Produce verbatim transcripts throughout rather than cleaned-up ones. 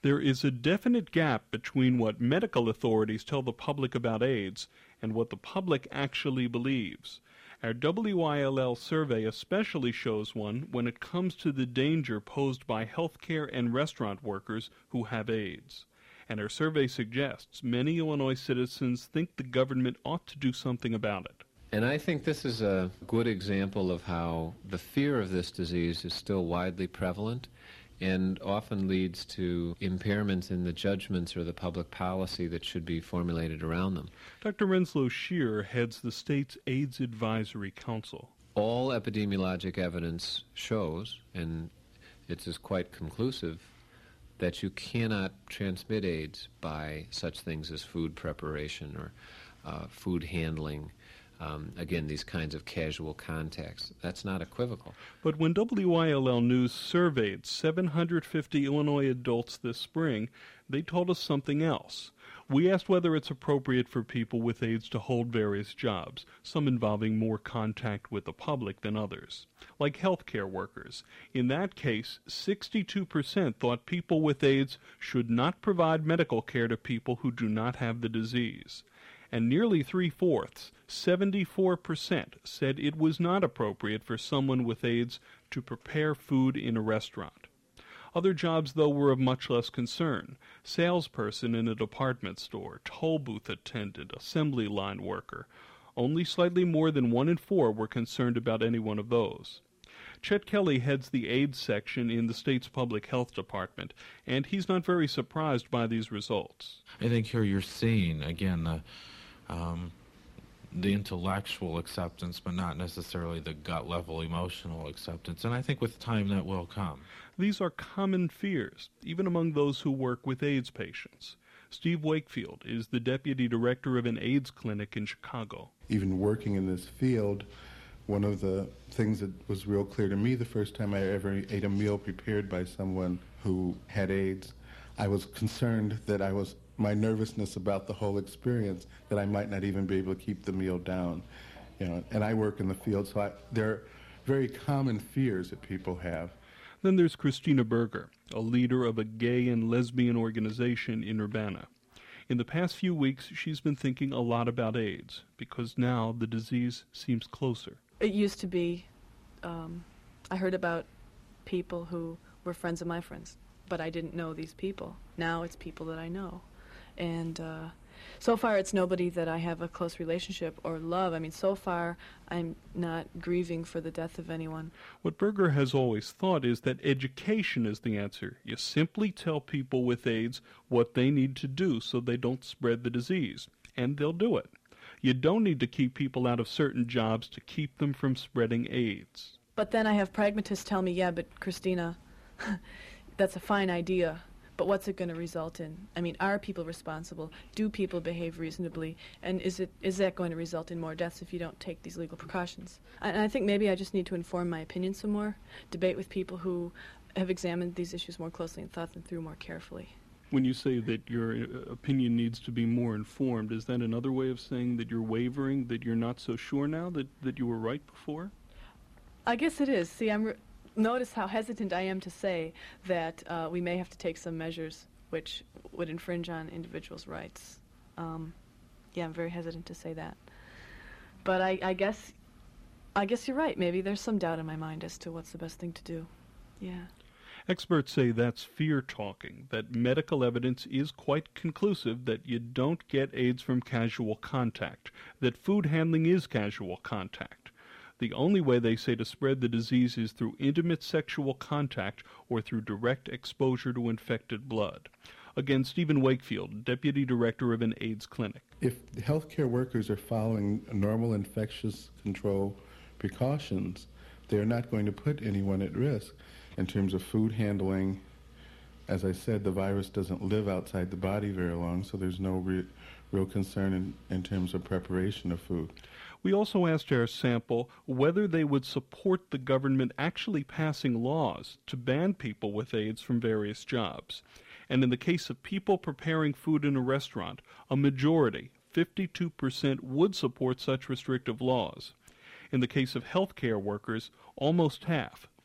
There is a definite gap between what medical authorities tell the public about AIDS and what the public actually believes. Our W I L L survey especially shows one when it comes to the danger posed by healthcare and restaurant workers who have AIDS. And our survey suggests many Illinois citizens think the government ought to do something about it. And I think this is a good example of how the fear of this disease is still widely prevalent and often leads to impairments in the judgments or the public policy that should be formulated around them. Doctor Renslow Shearer heads the state's AIDS Advisory Council. All epidemiologic evidence shows, and it is quite conclusive, that you cannot transmit AIDS by such things as food preparation or uh, food handling. Um, again, these kinds of casual contacts. That's not equivocal. But when W I L L News surveyed seven hundred fifty Illinois adults this spring, they told us something else. We asked whether it's appropriate for people with AIDS to hold various jobs, some involving more contact with the public than others, like healthcare workers. In that case, sixty-two percent thought people with AIDS should not provide medical care to people who do not have the disease. And nearly three-fourths, seventy-four percent, said it was not appropriate for someone with AIDS to prepare food in a restaurant. Other jobs, though, were of much less concern. Salesperson in a department store, toll booth attendant, assembly line worker. Only slightly more than one in four were concerned about any one of those. Chet Kelly heads the AIDS section in the state's public health department, and he's not very surprised by these results. I think here you're seeing, again, the Um, the intellectual acceptance, but not necessarily the gut-level emotional acceptance. And I think with time that will come. These are common fears, even among those who work with AIDS patients. Steve Wakefield is the deputy director of an AIDS clinic in Chicago. Even working in this field, one of the things that was real clear to me the first time I ever ate a meal prepared by someone who had AIDS, I was concerned that I was my nervousness about the whole experience, that I might not even be able to keep the meal down. You know, and I work in the field, so I, there are very common fears that people have. Then there's Christina Berger, a leader of a gay and lesbian organization in Urbana. In the past few weeks, she's been thinking a lot about AIDS, because now the disease seems closer. It used to be, um, I heard about people who were friends of my friends, but I didn't know these people. Now it's people that I know. And uh, so far it's nobody that I have a close relationship or love. I mean, so far I'm not grieving for the death of anyone. What Berger has always thought is that education is the answer. You simply tell people with AIDS what they need to do so they don't spread the disease, and they'll do it. You don't need to keep people out of certain jobs to keep them from spreading AIDS. But then I have pragmatists tell me, yeah, but Christina, that's a fine idea. But what's it going to result in? I mean, are people responsible? Do people behave reasonably? And is it is that going to result in more deaths if you don't take these legal precautions? And I think maybe I just need to inform my opinion some more, debate with people who have examined these issues more closely and thought them through more carefully. When you say that your opinion needs to be more informed, is that another way of saying that you're wavering, that you're not so sure now, that, that you were right before? I guess it is. See, I'm... Re- Notice how hesitant I am to say that uh, we may have to take some measures which would infringe on individuals' rights. Um, yeah, I'm very hesitant to say that. But I, I guess, I guess you're right. Maybe there's some doubt in my mind as to what's the best thing to do. Yeah. Experts say that's fear-talking, that medical evidence is quite conclusive that you don't get AIDS from casual contact, that food handling is casual contact. The only way, they say, to spread the disease is through intimate sexual contact or through direct exposure to infected blood. Again, Stephen Wakefield, Deputy Director of an AIDS clinic. If healthcare workers are following normal infectious control precautions, they're not going to put anyone at risk. In terms of food handling, as I said, the virus doesn't live outside the body very long, so there's no re- real concern in, in terms of preparation of food. We also asked our sample whether they would support the government actually passing laws to ban people with AIDS from various jobs. And in the case of people preparing food in a restaurant, a majority, fifty-two percent, would support such restrictive laws. In the case of healthcare workers, almost half,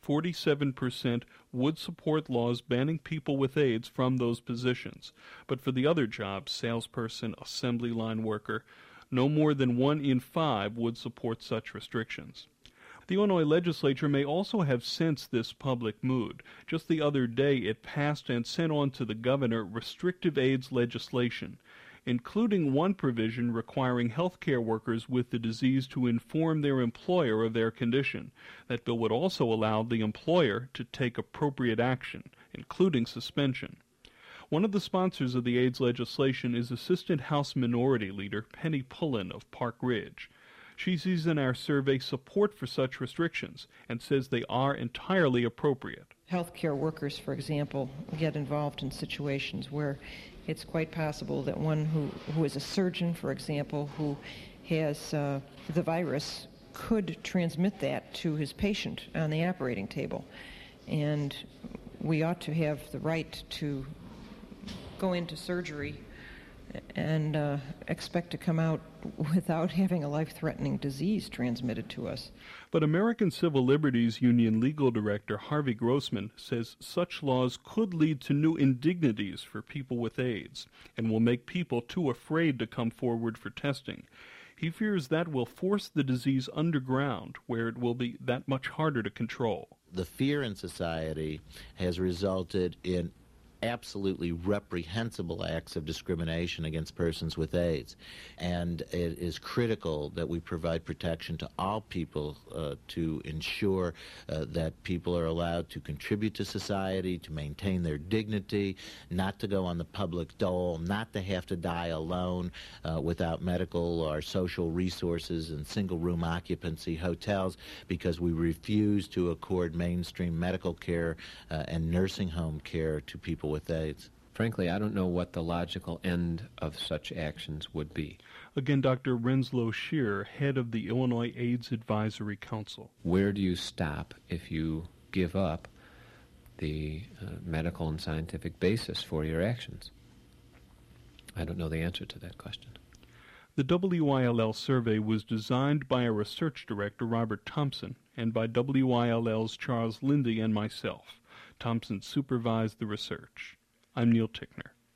forty-seven percent would support laws banning people with AIDS from those positions. But for the other jobs, salesperson, assembly line worker, no more than one in five would support such restrictions. The Illinois legislature may also have sensed this public mood. Just the other day, it passed and sent on to the governor restrictive AIDS legislation, including one provision requiring healthcare workers with the disease to inform their employer of their condition. That bill would also allow the employer to take appropriate action, including suspension. One of the sponsors of the AIDS legislation is Assistant House Minority Leader Penny Pullen of Park Ridge. She sees in our survey support for such restrictions and says they are entirely appropriate. Healthcare workers, for example, get involved in situations where it's quite possible that one who, who is a surgeon, for example, who has uh, the virus could transmit that to his patient on the operating table. And we ought to have the right to go into surgery and uh, expect to come out without having a life-threatening disease transmitted to us. But American Civil Liberties Union legal director Harvey Grossman says such laws could lead to new indignities for people with AIDS and will make people too afraid to come forward for testing. He fears that will force the disease underground, where it will be that much harder to control. The fear in society has resulted in absolutely reprehensible acts of discrimination against persons with AIDS. And it is critical that we provide protection to all people uh, to ensure uh, that people are allowed to contribute to society, to maintain their dignity, not to go on the public dole, not to have to die alone uh, without medical or social resources in single-room occupancy hotels because we refuse to accord mainstream medical care uh, and nursing home care to people with AIDS. Frankly, I don't know what the logical end of such actions would be. Again, Doctor Renslow Shearer, head of the Illinois AIDS Advisory Council. Where do you stop if you give up the uh, medical and scientific basis for your actions? I don't know the answer to that question. The W I L L survey was designed by our research director, Robert Thompson, and by W I L L's Charles Lindy and myself. Thompson supervised the research. I'm Neil Tickner.